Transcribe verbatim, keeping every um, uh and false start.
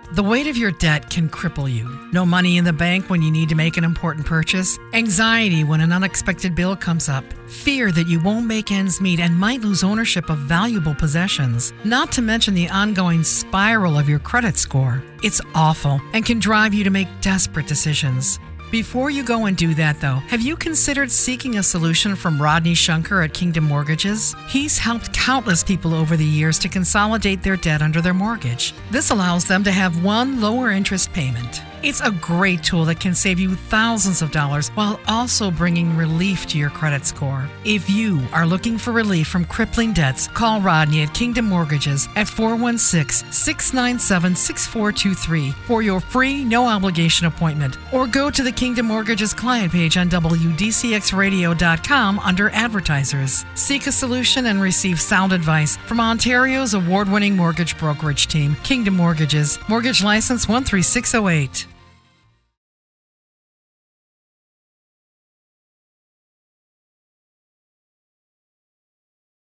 The weight of your debt can cripple you. No money in the bank when you need to make an important purchase. Anxiety when an unexpected bill comes up. Fear that you won't make ends meet and might lose ownership of valuable possessions. Not to mention the ongoing spiral of your credit score. It's awful and can drive you to make desperate decisions. Before you go and do that, though, have you considered seeking a solution from Rodney Shunker at Kingdom Mortgages? He's helped countless people over the years to consolidate their debt under their mortgage. This allows them to have one lower interest payment. It's a great tool that can save you thousands of dollars while also bringing relief to your credit score. If you are looking for relief from crippling debts, call Rodney at Kingdom Mortgages at four one six, six nine seven, six four two three for your free, no-obligation appointment, or go to the Kingdom Mortgages client page on W D C X radio dot com under Advertisers. Seek a solution and receive sound advice from Ontario's award-winning mortgage brokerage team, Kingdom Mortgages. Mortgage license one three six zero eight.